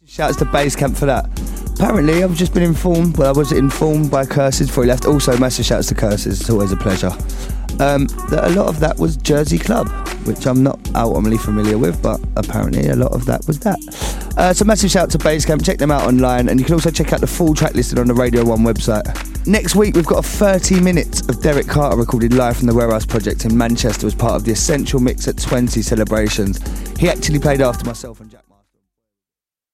Shouts to Basecamp for that. Apparently, I've just been informed, I was informed by Curses before he left. Also, massive shouts to Curses, it's always a pleasure. That a lot of that was Jersey Club, which I'm not ultimately familiar with, but apparently a lot of that was that. So massive shout to Basecamp, check them out online, and you can also check out the full track listed on the Radio 1 website. Next week we've got a 30 minutes of Derek Carter recorded live from the Warehouse Project in Manchester as part of the Essential Mix at 20 celebrations. He actually played after myself and